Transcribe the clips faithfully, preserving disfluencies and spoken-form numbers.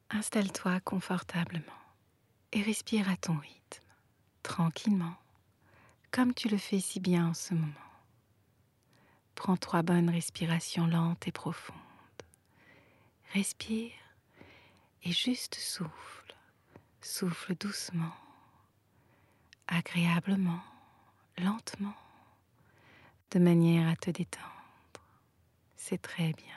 Installe-toi confortablement et respire à ton rythme, tranquillement, comme tu le fais si bien en ce moment. Prends trois bonnes respirations lentes et profondes. Respire et juste souffle. Souffle doucement, agréablement, lentement, de manière à te détendre. C'est très bien.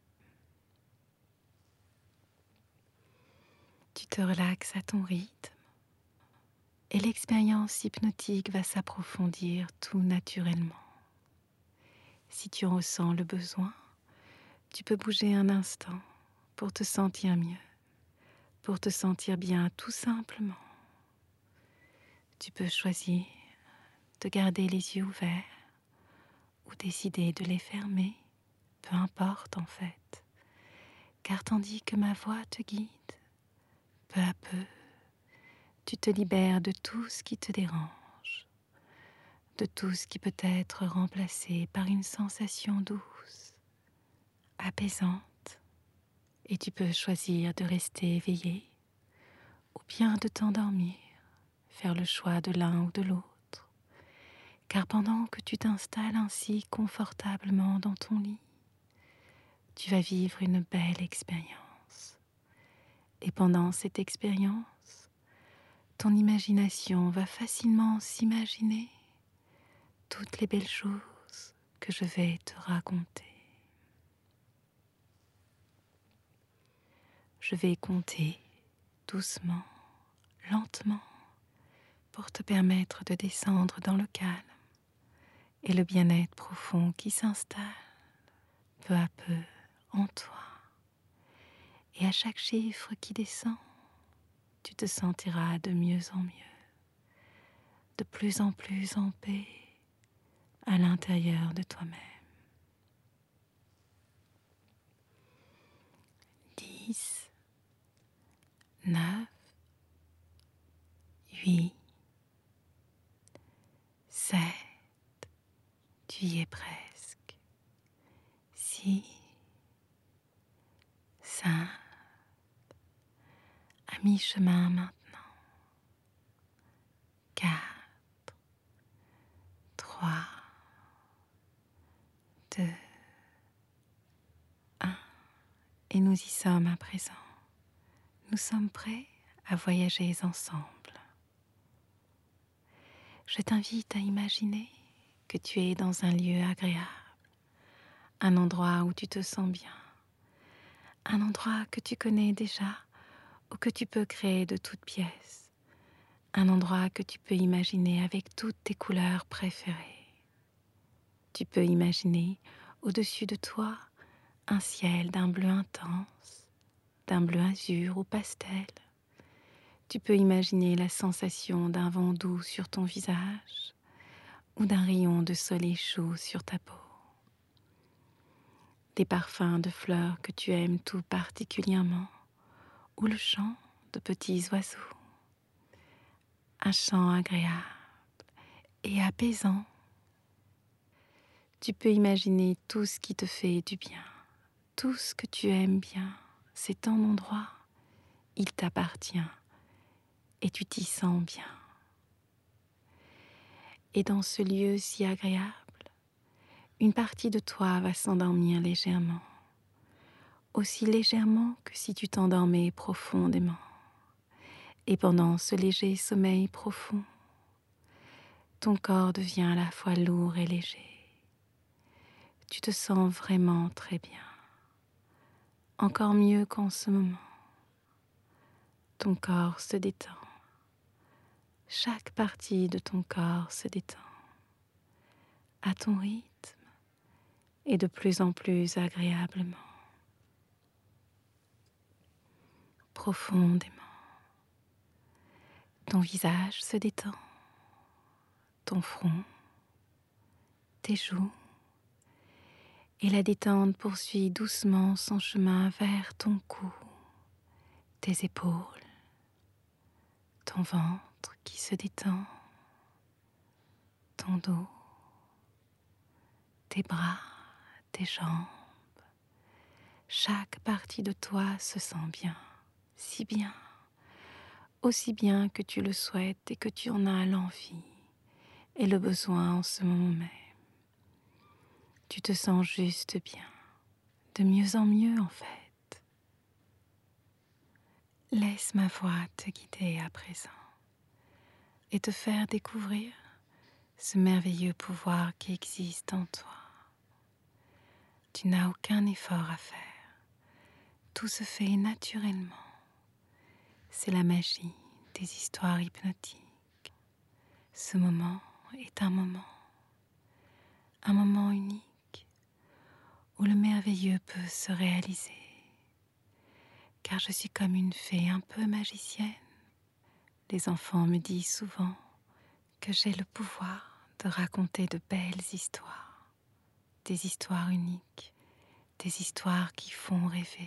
Tu te relaxes à ton rythme et l'expérience hypnotique va s'approfondir tout naturellement. Si tu ressens le besoin, tu peux bouger un instant pour te sentir mieux, pour te sentir bien tout simplement. Tu peux choisir de garder les yeux ouverts ou décider de les fermer, peu importe en fait, car tandis que ma voix te guide, peu à peu, tu te libères de tout ce qui te dérange, de tout ce qui peut être remplacé par une sensation douce, apaisante, et tu peux choisir de rester éveillé ou bien de t'endormir, faire le choix de l'un ou de l'autre, car pendant que tu t'installes ainsi confortablement dans ton lit, tu vas vivre une belle expérience. Et pendant cette expérience, ton imagination va facilement s'imaginer toutes les belles choses que je vais te raconter. Je vais compter doucement, lentement, pour te permettre de descendre dans le calme et le bien-être profond qui s'installe peu à peu en toi. Et à chaque chiffre qui descend, tu te sentiras de mieux en mieux, de plus en plus en paix à l'intérieur de toi-même. Dix, neuf, huit, sept, tu y es presque. Six, cinq, à mi-chemin maintenant. Quatre, trois, deux, un. Et nous y sommes à présent. Nous sommes prêts à voyager ensemble. Je t'invite à imaginer que tu es dans un lieu agréable, un endroit où tu te sens bien, un endroit que tu connais déjà ou que tu peux créer de toutes pièces, un endroit que tu peux imaginer avec toutes tes couleurs préférées. Tu peux imaginer au-dessus de toi un ciel d'un bleu intense, d'un bleu azur ou pastel. Tu peux imaginer la sensation d'un vent doux sur ton visage ou d'un rayon de soleil chaud sur ta peau. Des parfums de fleurs que tu aimes tout particulièrement ou le chant de petits oiseaux. Un chant agréable et apaisant. Tu peux imaginer tout ce qui te fait du bien, tout ce que tu aimes bien. C'est ton endroit, il t'appartient et tu t'y sens bien. Et dans ce lieu si agréable, une partie de toi va s'endormir légèrement, aussi légèrement que si tu t'endormais profondément. Et pendant ce léger sommeil profond, ton corps devient à la fois lourd et léger. Tu te sens vraiment très bien, encore mieux qu'en ce moment. Ton corps se détend. Chaque partie de ton corps se détend à ton rythme et de plus en plus agréablement, profondément. Ton visage se détend, ton front, tes joues, et la détente poursuit doucement son chemin vers ton cou, tes épaules, ton ventre qui se détend, ton dos, tes bras, tes jambes. Chaque partie de toi se sent bien, si bien, aussi bien que tu le souhaites et que tu en as l'envie et le besoin en ce moment même. Tu te sens juste bien, de mieux en mieux en fait. Laisse ma voix te guider à présent et te faire découvrir ce merveilleux pouvoir qui existe en toi. Tu n'as aucun effort à faire. Tout se fait naturellement. C'est la magie des histoires hypnotiques. Ce moment est un moment, un moment unique où le merveilleux peut se réaliser. Car je suis comme une fée un peu magicienne. Les enfants me disent souvent que j'ai le pouvoir de raconter de belles histoires, des histoires uniques, des histoires qui font rêver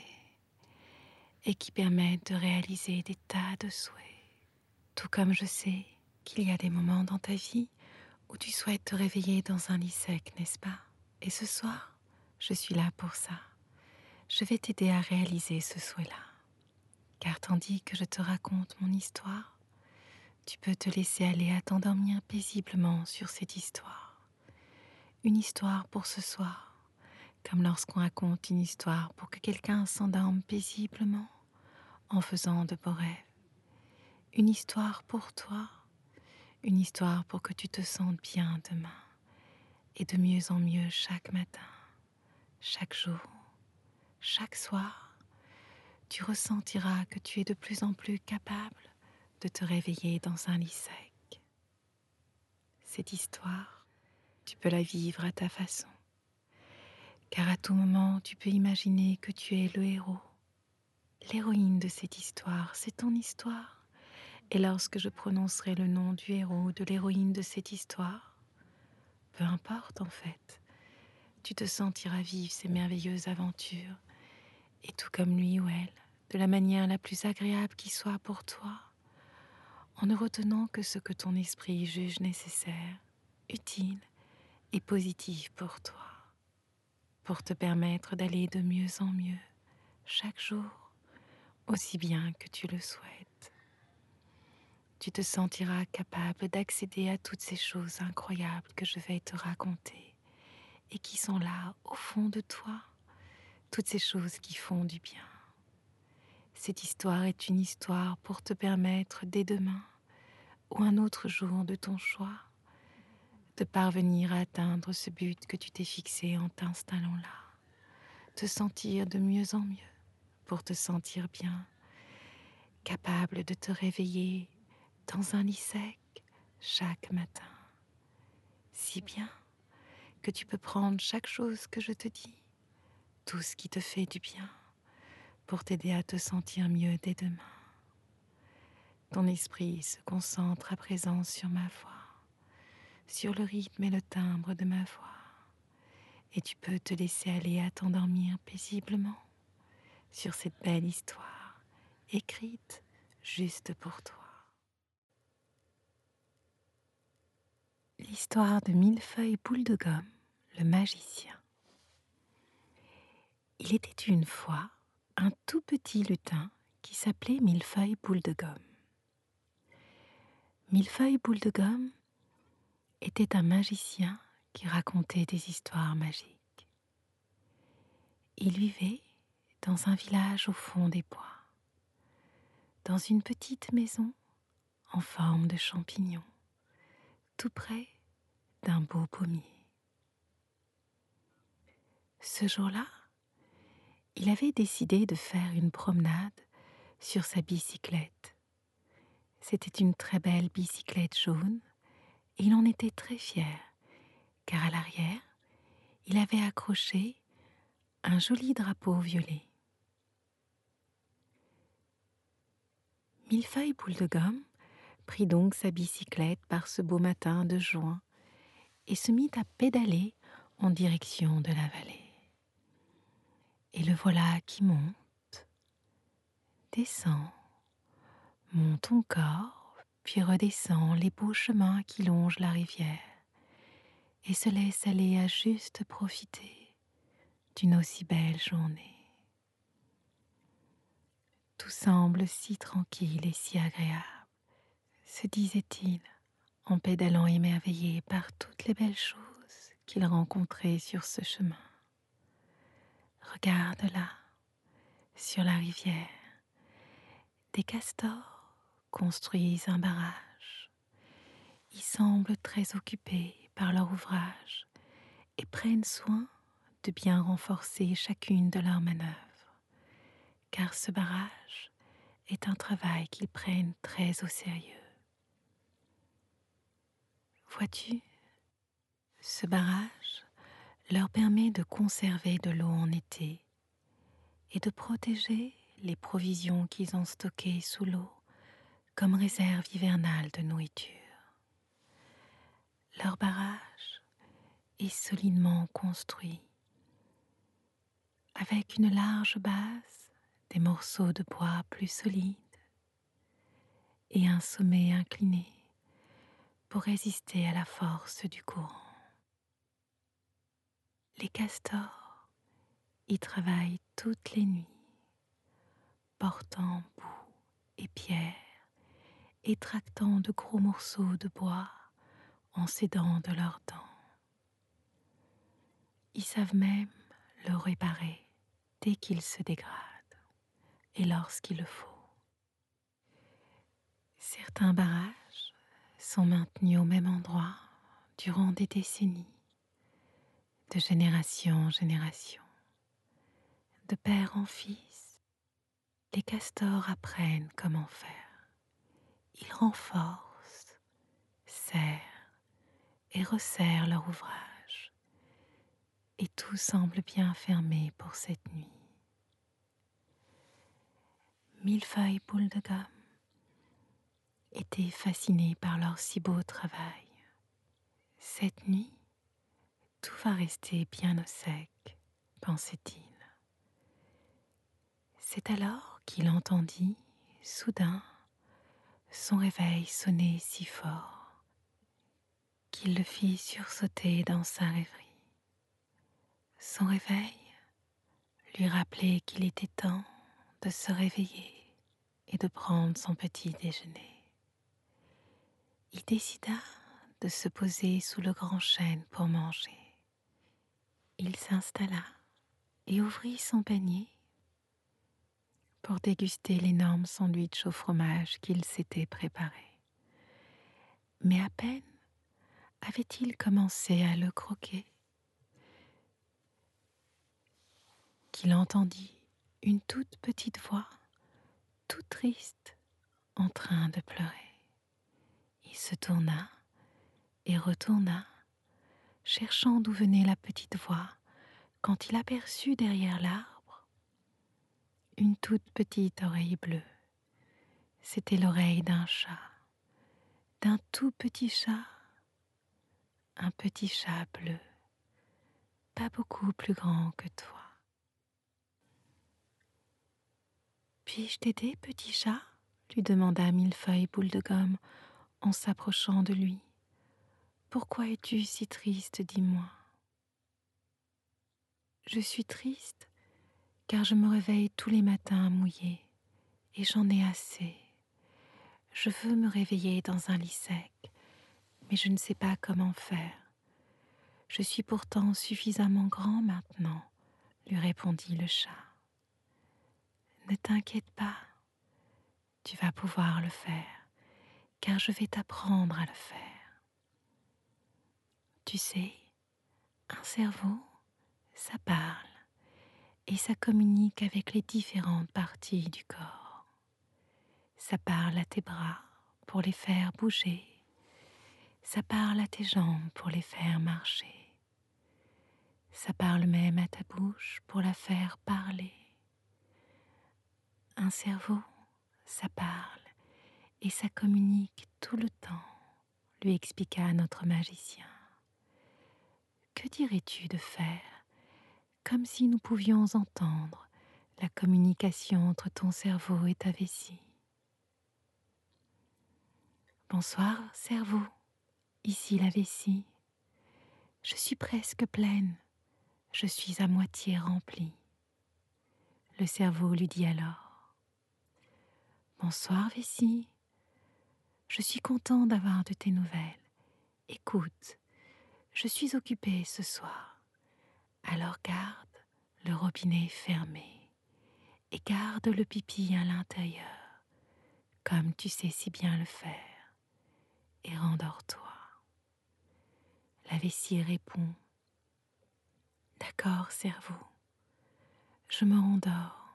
et qui permettent de réaliser des tas de souhaits. Tout comme je sais qu'il y a des moments dans ta vie où tu souhaites te réveiller dans un lit sec, n'est-ce pas? Et ce soir, je suis là pour ça. Je vais t'aider à réaliser ce souhait-là. Car tandis que je te raconte mon histoire, tu peux te laisser aller à t'endormir paisiblement sur cette histoire. Une histoire pour ce soir, comme lorsqu'on raconte une histoire pour que quelqu'un s'endorme paisiblement en faisant de beaux rêves. Une histoire pour toi, une histoire pour que tu te sentes bien demain et de mieux en mieux chaque matin, chaque jour, chaque soir. Tu ressentiras que tu es de plus en plus capable de te réveiller dans un lit sec. Cette histoire, tu peux la vivre à ta façon, car à tout moment, tu peux imaginer que tu es le héros. L'héroïne de cette histoire, c'est ton histoire. Et lorsque je prononcerai le nom du héros ou de l'héroïne de cette histoire, peu importe en fait, tu te sentiras vivre ces merveilleuses aventures, et tout comme lui ou elle, de la manière la plus agréable qui soit pour toi, en ne retenant que ce que ton esprit juge nécessaire, utile et positif pour toi, pour te permettre d'aller de mieux en mieux, chaque jour, aussi bien que tu le souhaites. Tu te sentiras capable d'accéder à toutes ces choses incroyables que je vais te raconter et qui sont là au fond de toi, toutes ces choses qui font du bien. Cette histoire est une histoire pour te permettre dès demain ou un autre jour de ton choix de parvenir à atteindre ce but que tu t'es fixé en t'installant là, te sentir de mieux en mieux pour te sentir bien, capable de te réveiller dans un lit sec chaque matin, si bien que tu peux prendre chaque chose que je te dis, tout ce qui te fait du bien, pour t'aider à te sentir mieux dès demain. Ton esprit se concentre à présent sur ma voix, sur le rythme et le timbre de ma voix, et tu peux te laisser aller à t'endormir paisiblement sur cette belle histoire écrite juste pour toi. L'histoire de Millefeuille Boule de Gomme, le magicien. Il était une fois un tout petit lutin qui s'appelait Millefeuille Boule de Gomme. Millefeuille Boule de Gomme était un magicien qui racontait des histoires magiques. Il vivait dans un village au fond des bois, dans une petite maison en forme de champignon, tout près d'un beau pommier. Ce jour-là, il avait décidé de faire une promenade sur sa bicyclette. C'était une très belle bicyclette jaune et il en était très fier, car à l'arrière, il avait accroché un joli drapeau violet. Millefeuille Boule de Gomme prit donc sa bicyclette par ce beau matin de juin et se mit à pédaler en direction de la vallée. Et le voilà qui monte, descend, monte encore, puis redescend les beaux chemins qui longent la rivière et se laisse aller à juste profiter d'une aussi belle journée. Tout semble si tranquille et si agréable, se disait-il, en pédalant émerveillé par toutes les belles choses qu'il rencontrait sur ce chemin. Regarde là, sur la rivière, des castors construisent un barrage. Ils semblent très occupés par leur ouvrage et prennent soin de bien renforcer chacune de leurs manœuvres, car ce barrage est un travail qu'ils prennent très au sérieux. Vois-tu, ce barrage leur permet de conserver de l'eau en été et de protéger les provisions qu'ils ont stockées sous l'eau comme réserve hivernale de nourriture. Leur barrage est solidement construit, avec une large base, des morceaux de bois plus solides et un sommet incliné pour résister à la force du courant. Les castors y travaillent toutes les nuits, portant boue et pierres et tractant de gros morceaux de bois en s'aidant de leurs dents. Ils savent même le réparer dès qu'il se dégrade et lorsqu'il le faut. Certains barrages sont maintenus au même endroit durant des décennies, de génération en génération, de père en fils. Les castors apprennent comment faire. Ils renforcent, serrent et resserrent leur ouvrage, et tout semble bien fermé pour cette nuit. Millefeuille Boule de Gomme était fasciné par leur si beau travail. Cette nuit, tout va rester bien au sec, pensait-il. C'est alors qu'il entendit, soudain, son réveil sonner si fort qu'il le fit sursauter dans sa rêverie. Son réveil lui rappelait qu'il était temps de se réveiller et de prendre son petit déjeuner. Il décida de se poser sous le grand chêne pour manger. Il s'installa et ouvrit son panier pour déguster l'énorme sandwich au fromage qu'il s'était préparé. Mais à peine avait-il commencé à le croquer qu'il entendit une toute petite voix, toute triste, en train de pleurer. Il se tourna et retourna, cherchant d'où venait la petite voix, quand il aperçut derrière l'arbre une toute petite oreille bleue. C'était l'oreille d'un chat, d'un tout petit chat, un petit chat bleu, pas beaucoup plus grand que toi. « Puis-je t'aider, petit chat ?» lui demanda Millefeuille Boule de Gomme en s'approchant de lui. « Pourquoi es-tu si triste, dis-moi ?»« Je suis triste car je me réveille tous les matins mouillée et j'en ai assez. Je veux me réveiller dans un lit sec, mais je ne sais pas comment faire. Je suis pourtant suffisamment grand maintenant, » lui répondit le chat. « Ne t'inquiète pas, tu vas pouvoir le faire, car je vais t'apprendre à le faire. Tu sais, un cerveau, ça parle et ça communique avec les différentes parties du corps. Ça parle à tes bras pour les faire bouger. Ça parle à tes jambes pour les faire marcher. Ça parle même à ta bouche pour la faire parler. Un cerveau, ça parle et ça communique tout le temps, lui expliqua notre magicien. Que dirais-tu de faire comme si nous pouvions entendre la communication entre ton cerveau et ta vessie? Bonsoir, cerveau, ici la vessie. Je suis presque pleine, je suis à moitié remplie. Le cerveau lui dit alors. Bonsoir vessie, je suis content d'avoir de tes nouvelles. Écoute, je suis occupée ce soir, alors garde le robinet fermé et garde le pipi à l'intérieur, comme tu sais si bien le faire, et rendors-toi. La vessie répond: D'accord, cerveau, je me rendors.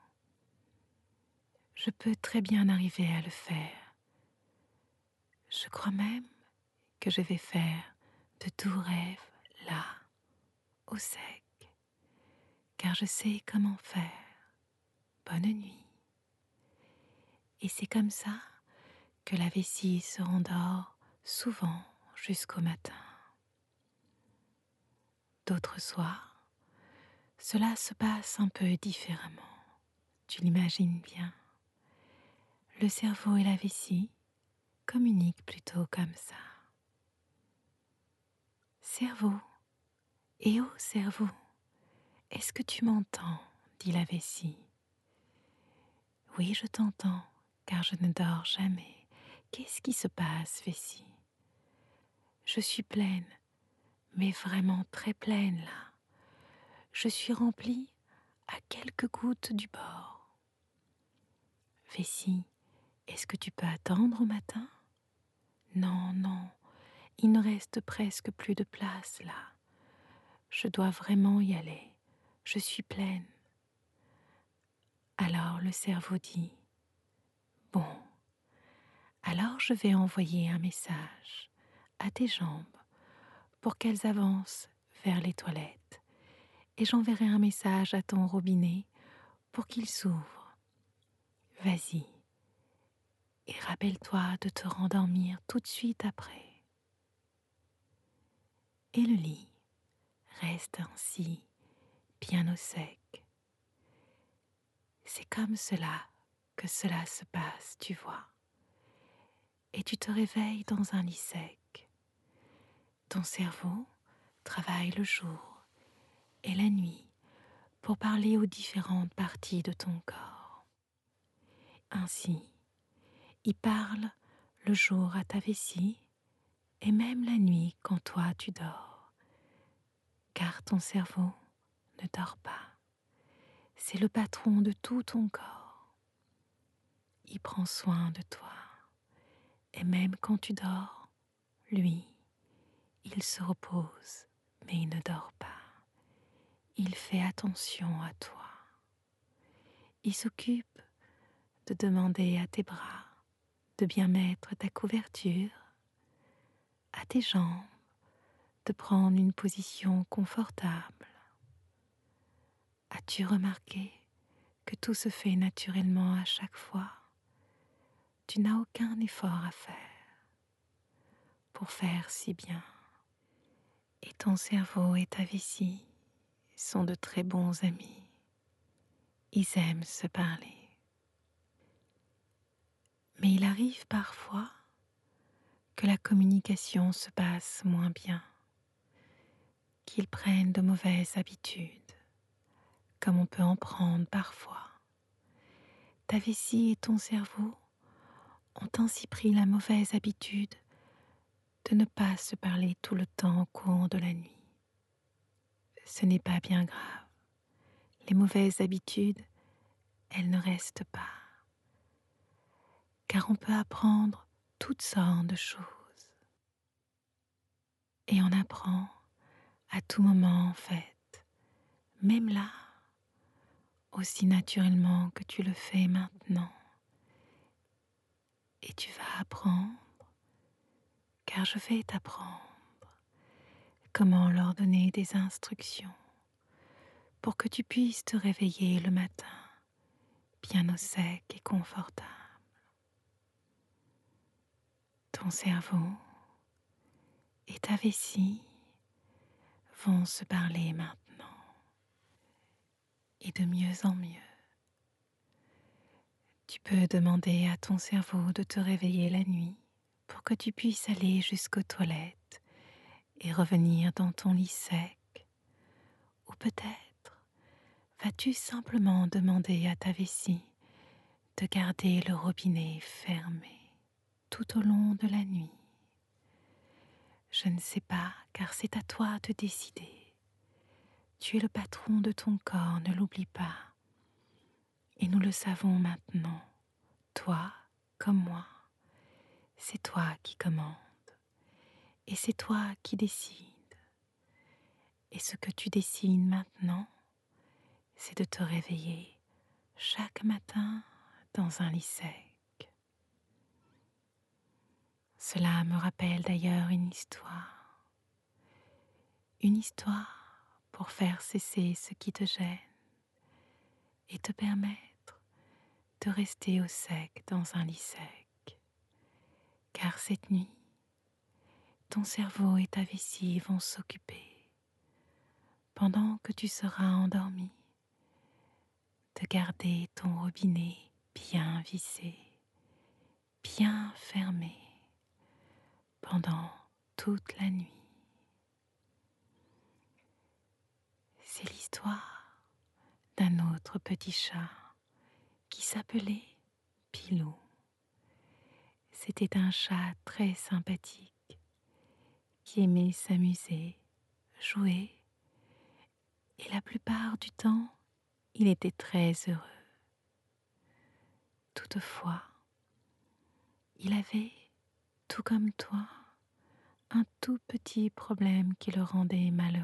Je peux très bien arriver à le faire. Je crois même que je vais faire de doux rêves là, au sec, car je sais comment faire. Bonne nuit. Et c'est comme ça que la vessie se rendort souvent jusqu'au matin. D'autres soirs, cela se passe un peu différemment. Tu l'imagines bien. Le cerveau et la vessie communiquent plutôt comme ça. Cerveau, et oh cerveau, est-ce que tu m'entends? Dit la vessie. Oui, je t'entends, car je ne dors jamais. Qu'est-ce qui se passe, vessie? Je suis pleine, mais vraiment très pleine là. Je suis remplie à quelques gouttes du bord. Vessie, est-ce que tu peux attendre au matin? Non, non, il ne reste presque plus de place là. Je dois vraiment y aller. Je suis pleine. Alors le cerveau dit: Bon, alors je vais envoyer un message à tes jambes pour qu'elles avancent vers les toilettes, et j'enverrai un message à ton robinet pour qu'il s'ouvre. Vas-y, et rappelle-toi de te rendormir tout de suite après. Et le lit reste ainsi, bien au sec. C'est comme cela que cela se passe, tu vois. Et tu te réveilles dans un lit sec. Ton cerveau travaille le jour et la nuit pour parler aux différentes parties de ton corps. Ainsi, il parle le jour à ta vessie et même la nuit quand toi tu dors, car ton cerveau ne dort pas. C'est le patron de tout ton corps. Il prend soin de toi. Et même quand tu dors, lui, il se repose, mais il ne dort pas. Il fait attention à toi. Il s'occupe de demander à tes bras de bien mettre ta couverture, à tes jambes de prendre une position confortable. As-tu remarqué que tout se fait naturellement à chaque fois? Tu n'as aucun effort à faire pour faire si bien. Et ton cerveau et ta vessie sont de très bons amis. Ils aiment se parler. Mais il arrive parfois que la communication se passe moins bien, qu'ils prennent de mauvaises habitudes, comme on peut en prendre parfois. Ta vessie et ton cerveau ont ainsi pris la mauvaise habitude de ne pas se parler tout le temps au cours de la nuit. Ce n'est pas bien grave. Les mauvaises habitudes, elles ne restent pas. Car on peut apprendre toutes sortes de choses. Et on apprend à tout moment en fait, même là, aussi naturellement que tu le fais maintenant. Et tu vas apprendre, car je vais t'apprendre comment leur donner des instructions pour que tu puisses te réveiller le matin bien au sec et confortable. Ton cerveau et ta vessie vont se parler maintenant, et de mieux en mieux. Tu peux demander à ton cerveau de te réveiller la nuit pour que tu puisses aller jusqu'aux toilettes et revenir dans ton lit sec. Ou peut-être vas-tu simplement demander à ta vessie de garder le robinet fermé tout au long de la nuit. Je ne sais pas, car c'est à toi de décider. Tu es le patron de ton corps, ne l'oublie pas. Et nous le savons maintenant, toi comme moi, c'est toi qui commandes. Et c'est toi qui décides. Et ce que tu décides maintenant, c'est de te réveiller chaque matin dans un lit sec. Cela me rappelle d'ailleurs une histoire. Une histoire pour faire cesser ce qui te gêne et te permettre de rester au sec dans un lit sec. Car cette nuit, ton cerveau et ta vessie vont s'occuper, pendant que tu seras endormi, de garder ton robinet bien vissé, bien fermé, pendant toute la nuit. C'est l'histoire d'un autre petit chat qui s'appelait Pilou. C'était un chat très sympathique qui aimait s'amuser, jouer, et la plupart du temps, il était très heureux. Toutefois, il avait, tout comme toi, un tout petit problème qui le rendait malheureux.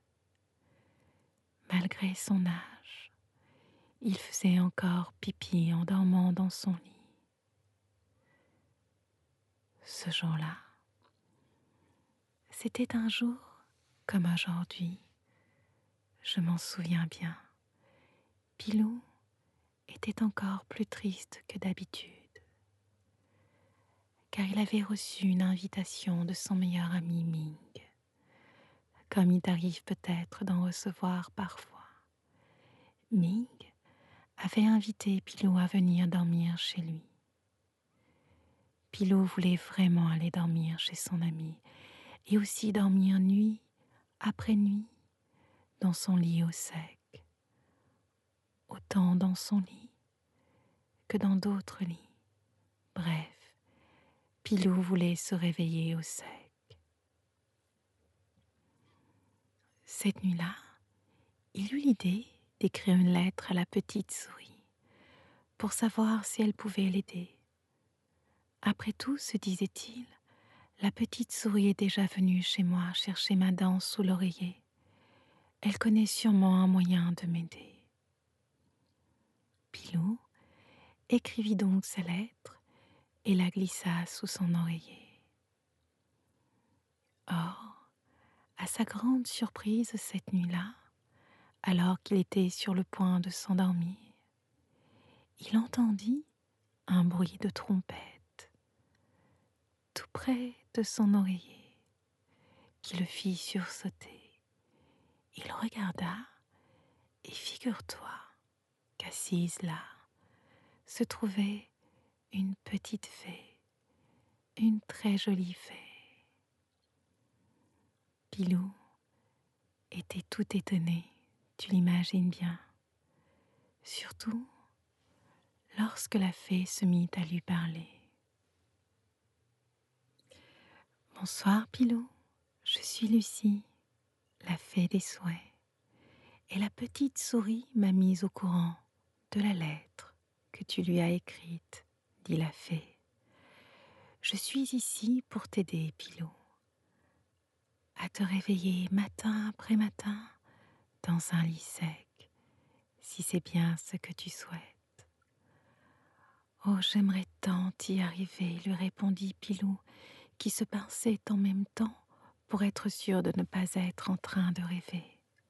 Malgré son âge, il faisait encore pipi en dormant dans son lit. Ce jour-là, c'était un jour comme aujourd'hui. Je m'en souviens bien. Pilou était encore plus triste que d'habitude, car il avait reçu une invitation de son meilleur ami Ming, comme il t'arrive peut-être d'en recevoir parfois. Ming avait invité Pilou à venir dormir chez lui. Pilou voulait vraiment aller dormir chez son ami et aussi dormir nuit après nuit dans son lit au sec, autant dans son lit que dans d'autres lits. Bref, Pilou voulait se réveiller au sec. Cette nuit-là, il eut l'idée d'écrire une lettre à la petite souris pour savoir si elle pouvait l'aider. Après tout, se disait-il, la petite souris est déjà venue chez moi chercher ma dent sous l'oreiller. Elle connaît sûrement un moyen de m'aider. Pilou écrivit donc sa lettre et la glissa sous son oreiller. Or, à sa grande surprise cette nuit-là, alors qu'il était sur le point de s'endormir, il entendit un bruit de trompette tout près de son oreiller qui le fit sursauter. Il regarda et figure-toi qu'assise là se trouvait une petite fée, une très jolie fée. Pilou était tout étonné, tu l'imagines bien, surtout lorsque la fée se mit à lui parler. « Bonsoir Pilou, je suis Lucie, la fée des souhaits, et la petite souris m'a mise au courant de la lettre que tu lui as écrite, dit la fée. Je suis ici pour t'aider, Pilou, à te réveiller matin après matin dans un lit sec, si c'est bien ce que tu souhaites. »« Oh, j'aimerais tant y arriver, lui répondit Pilou, qui se pinçait en même temps pour être sûr de ne pas être en train de rêver.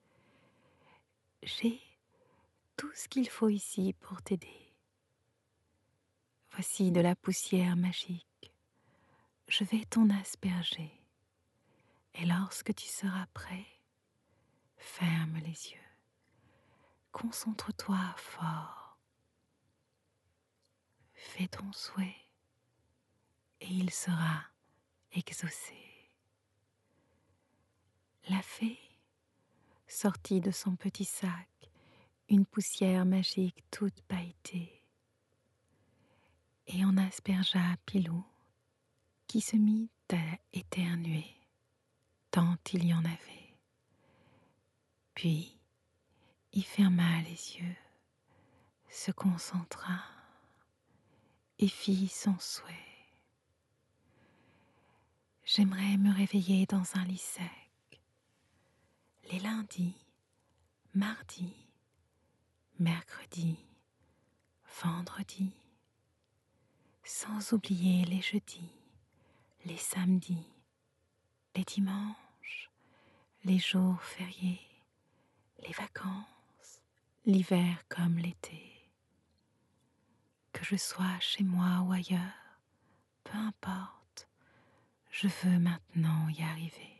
J'ai tout ce qu'il faut ici pour t'aider. Voici de la poussière magique. Je vais t'en asperger. Et lorsque tu seras prêt, ferme les yeux. Concentre-toi fort. Fais ton souhait et il sera exaucé. » La fée sortit de son petit sac une poussière magique toute pailletée. et on aspergea Pilou, qui se mit à éternuer tant il y en avait. Puis il ferma les yeux, se concentra et fit son souhait. J'aimerais me réveiller dans un lit sec, les lundis, mardis, mercredis, vendredis, sans oublier les jeudis, les samedis, les dimanches, les jours fériés, les vacances, l'hiver comme l'été. Que je sois chez moi ou ailleurs, peu importe, je veux maintenant y arriver.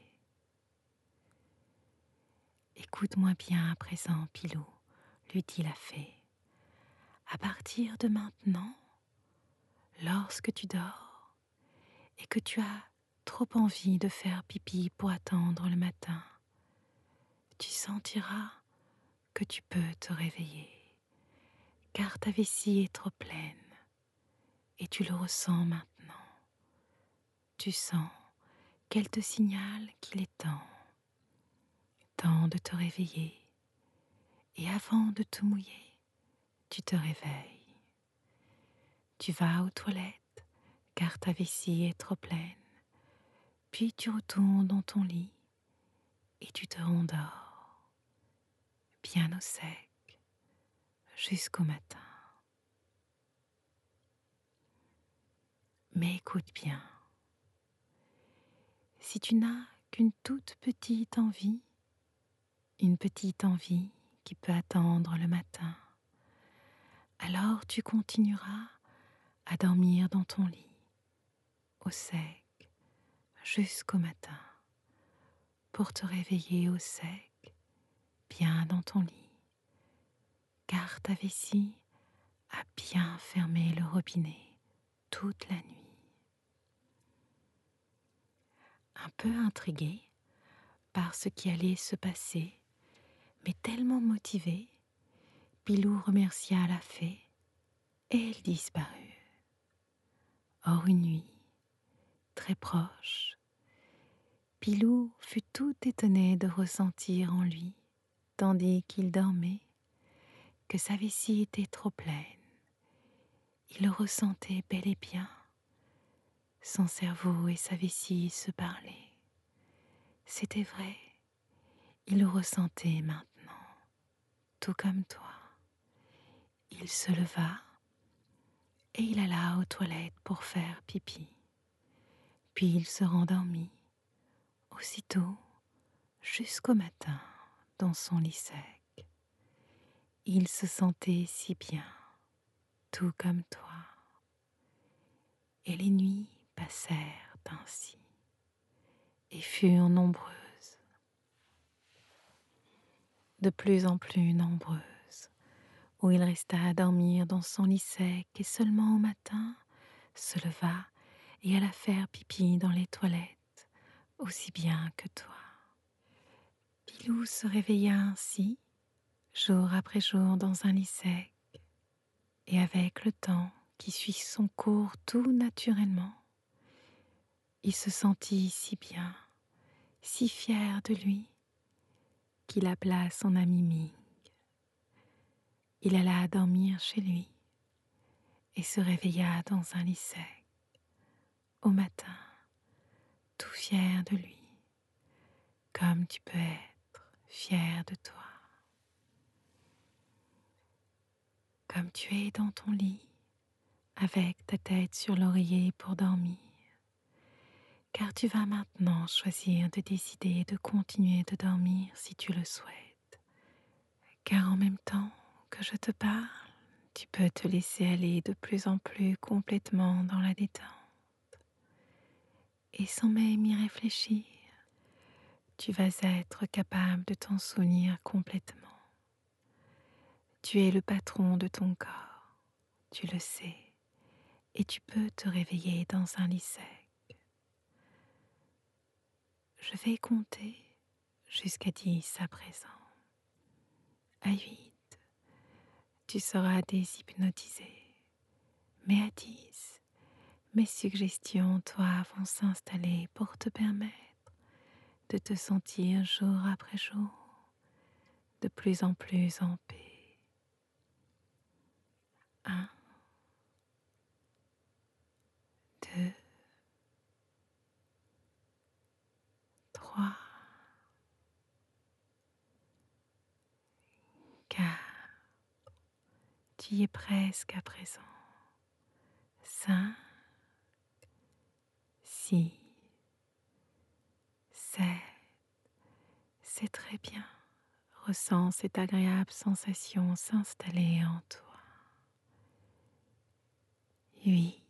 Écoute-moi bien à présent, Pilou, lui dit la fée. À partir de maintenant, lorsque tu dors et que tu as trop envie de faire pipi pour attendre le matin, tu sentiras que tu peux te réveiller, car ta vessie est trop pleine et tu le ressens maintenant. Tu sens qu'elle te signale qu'il est temps, temps de te réveiller, et avant de te mouiller, tu te réveilles. Tu vas aux toilettes, car ta vessie est trop pleine, puis tu retournes dans ton lit et tu te rendors, bien au sec, jusqu'au matin. Mais écoute bien, si tu n'as qu'une toute petite envie, une petite envie qui peut attendre le matin, alors tu continueras à dormir dans ton lit, au sec, jusqu'au matin, pour te réveiller au sec, bien dans ton lit, car ta vessie a bien fermé le robinet toute la nuit. Un peu intrigué par ce qui allait se passer, mais tellement motivé, Pilou remercia la fée et elle disparut. Or une nuit, très proche, Pilou fut tout étonné de ressentir en lui, tandis qu'il dormait, que sa vessie était trop pleine. Il le ressentait bel et bien. Son cerveau et sa vessie se parlaient. C'était vrai, il le ressentait maintenant, tout comme toi. Il se leva et il alla aux toilettes pour faire pipi. Puis il se rendormit, aussitôt, jusqu'au matin, dans son lit sec. Il se sentait si bien, tout comme toi. Et les nuits passèrent ainsi, et furent nombreuses, de plus en plus nombreuses, où il resta à dormir dans son lit sec et seulement au matin se leva et alla faire pipi dans les toilettes, aussi bien que toi. Pilou se réveilla ainsi, jour après jour dans un lit sec, et avec le temps qui suit son cours tout naturellement, il se sentit si bien, si fier de lui, qu'il appela son ami Ming. Il alla dormir chez lui et se réveilla dans un lit sec, au matin, tout fier de lui, comme tu peux être fier de toi. Comme tu es dans ton lit, avec ta tête sur l'oreiller pour dormir, car tu vas maintenant choisir de décider de continuer de dormir si tu le souhaites. Car en même temps que je te parle, tu peux te laisser aller de plus en plus complètement dans la détente. Et sans même y réfléchir, tu vas être capable de t'en souvenir complètement. Tu es le patron de ton corps, tu le sais, et tu peux te réveiller dans un lit sec. Je vais compter jusqu'à dix à présent. À huit, tu seras déshypnotisé, Mais à dix, mes suggestions, toi, vont s'installer pour te permettre de te sentir jour après jour de plus en plus en paix. Un, deux, trois, quatre. Tu y es presque à présent. Cinq, six, sept. C'est très bien. Ressens cette agréable sensation s'installer en toi. Huit,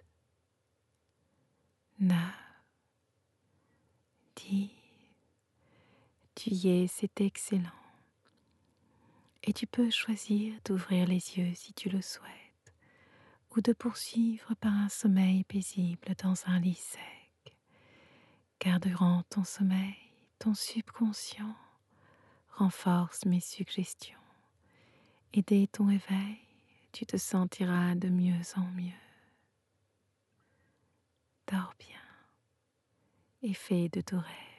neuf, dix. Tu y es, c'est excellent. Et tu peux choisir d'ouvrir les yeux si tu le souhaites, ou de poursuivre par un sommeil paisible dans un lit sec. Car durant ton sommeil, ton subconscient renforce mes suggestions. Et dès ton réveil, tu te sentiras de mieux en mieux. Dors bien et fais de tes rêves